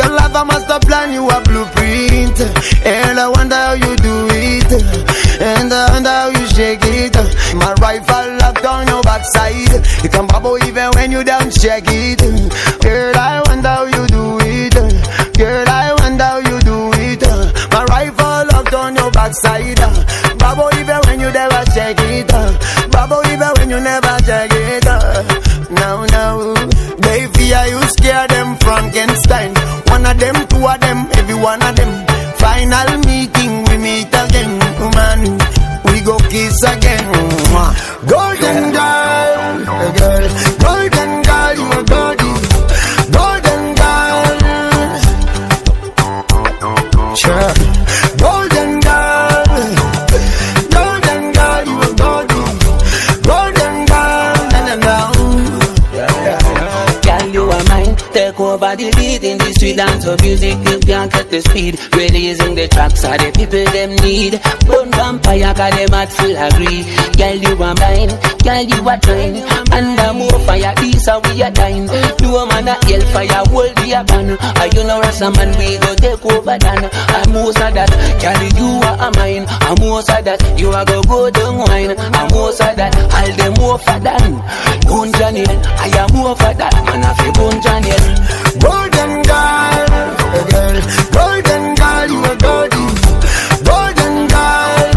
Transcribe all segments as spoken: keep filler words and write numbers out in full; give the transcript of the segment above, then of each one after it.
Your lover must have planned you a blueprint, and I wonder how you do it, and I wonder how you shake it. My rifle locked on your backside, you can bubble even when you don't check it. Girl, I wonder how you do it. Girl, I wonder how you do it. My rifle locked on your backside, bubble even when you never check it. Bubble even when you never check it. No, no, they fear you, scare them Frankenstein. One of them, two of them, every one of them. Final meeting, we meet again, man. We go kiss again. Golden girl, girl, golden girl, you a golden, golden girl. Sure, golden girl, golden girl, you a golden, golden girl. Na na na. Girl, you are mine. Take over the beat in the street, dance to music, you can't cut the speed. Releasing the tracks are the people them need. Burn vampire, cause them at full agree. Girl, you are mine, girl, you are trying. Under more fire, this how we are dying. No man a hellfire, hold the ban. Are you know Rasta man, we go take over then. And most of that, girl, you are a mine. And most of that, you are go go down wine. And most of that, all them more for than Gun Janel, I am more for that. Man, I feel Gun Janel. Golden girl, girl, golden girl, you a golden, golden girl.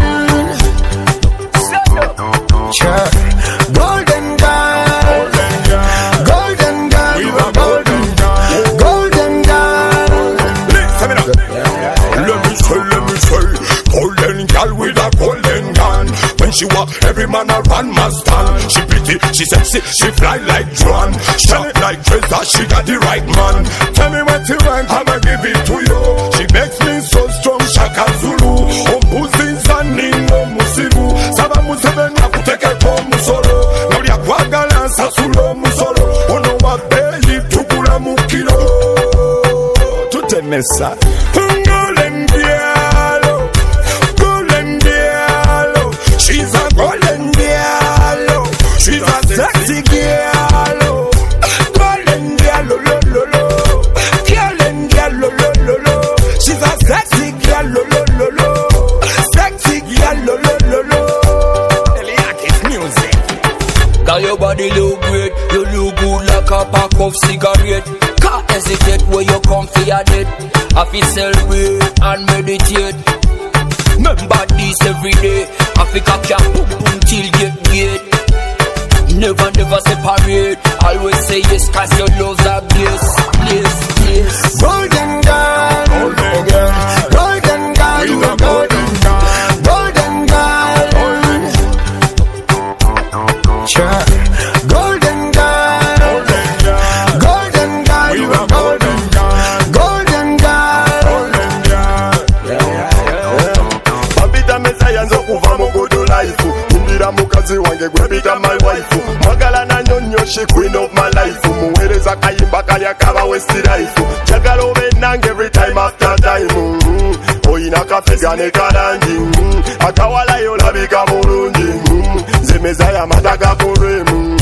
Sure, golden girl, golden girl, you a golden, golden girl. Listen me now. Let me say, let me say, golden girl with a golden gun. When she walk, every man a run must stand. She pretty, she sexy, she fly like drone. Shine it like treasure, she got the right man. Tell me what you want, I'ma give it to you. She makes me so strong, Shaka Zulu. Ombuzi zani no musibu. Saba musebe na kuteke kwa musolo. Nori ya kwa galansa sulo musolo. Ono wa beyi tukula mukilo. Tute mesa. Golden girl, golden girl. She's a golden girl. She's a sexy girl. Golden girl, lo lo lo lo. Golden girl, lo lo lo lo. She's a sexy girl, lo lo lo lo. Sexy girl, lo lo lo lo. Eliakis music. Girl, your body look great. You look good like a pack of cigarette. Can't hesitate where you come for your date. I feel celebrate and meditate. Remember this every day. Africa can boom boom till get great. Never, never separate. Always say yes, cause your love's a bliss, bliss, bliss. Golden girl, golden girl, golden girl, you a golden, golden girl. Sure, golden girl, golden girl, you a golden, golden girl. Babita Messiah nzokuva mu good life. Indira mukazi wange gwebita my wife. Magala na nyonyo she queen of my life. Muwereza kayimba kalya kaba west life. Jagala obe nange every time after time. Mm-hmm. Oyina kafega ne kalangi. Mm-hmm. Akawala yo labika mulungi. Mm-hmm. Zemeza ya madaga kuremu.